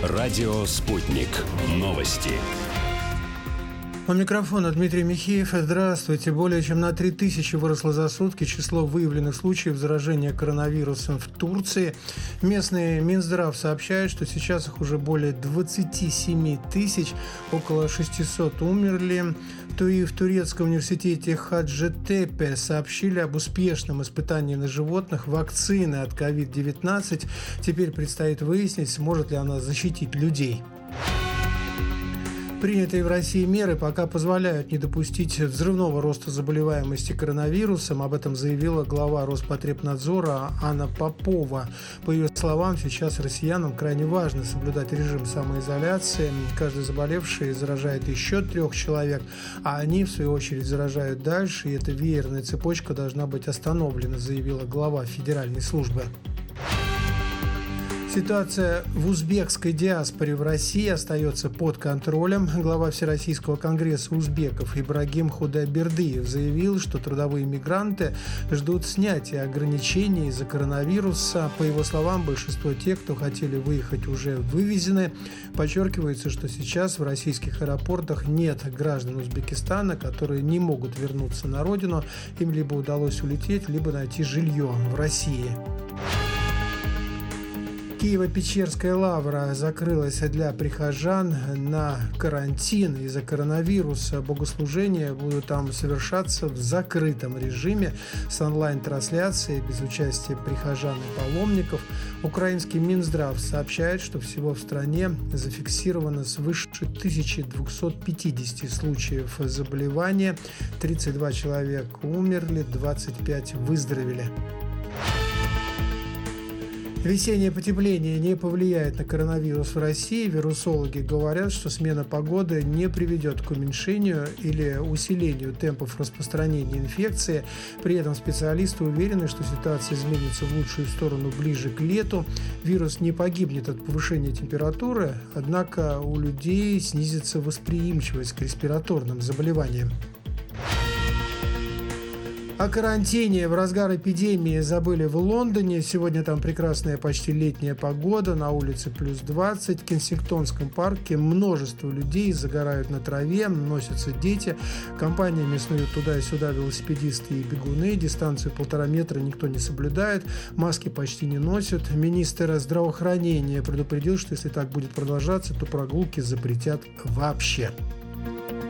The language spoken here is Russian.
Радио «Спутник». Новости. У микрофона Дмитрий Михеев. Здравствуйте. Более чем на 3000 выросло за сутки число выявленных случаев заражения коронавирусом в Турции. Местный Минздрав сообщает, что сейчас их уже более 27 тысяч, около 600 умерли. И в турецком университете Хаджетепе сообщили об успешном испытании на животных вакцины от COVID-19. Теперь предстоит выяснить, сможет ли она защитить людей. Принятые в России меры пока позволяют не допустить взрывного роста заболеваемости коронавирусом. Об этом заявила глава Роспотребнадзора Анна Попова. По ее словам, сейчас россиянам крайне важно соблюдать режим самоизоляции. Каждый заболевший заражает еще 3 человек, а они, в свою очередь, заражают дальше. И эта веерная цепочка должна быть остановлена, заявила глава федеральной службы. Ситуация в узбекской диаспоре в России остается под контролем. Глава Всероссийского конгресса узбеков Ибрагим Худайбердиев заявил, что трудовые мигранты ждут снятия ограничений из-за коронавируса. По его словам, большинство тех, кто хотели выехать, уже вывезены. Подчеркивается, что сейчас в российских аэропортах нет граждан Узбекистана, которые не могут вернуться на родину. Им либо удалось улететь, либо найти жилье в России. Киево-Печерская лавра закрылась для прихожан на карантин из-за коронавируса. Богослужения будут там совершаться в закрытом режиме с онлайн-трансляцией без участия прихожан и паломников. Украинский Минздрав сообщает, что всего в стране зафиксировано свыше 1250 случаев заболевания. 32 человека умерли, 25 выздоровели. Весеннее потепление не повлияет на коронавирус в России. Вирусологи говорят, что смена погоды не приведет к уменьшению или усилению темпов распространения инфекции. При этом специалисты уверены, что ситуация изменится в лучшую сторону ближе к лету. Вирус не погибнет от повышения температуры, однако у людей снизится восприимчивость к респираторным заболеваниям. О карантине в разгар эпидемии забыли в Лондоне. Сегодня там прекрасная почти летняя погода, на улице плюс 20. В Кенсингтонском парке множество людей загорают на траве, носятся дети. Компаниями снуют туда и сюда велосипедисты и бегуны. Дистанцию 1,5 метра никто не соблюдает, маски почти не носят. Министр здравоохранения предупредил, что если так будет продолжаться, то прогулки запретят вообще.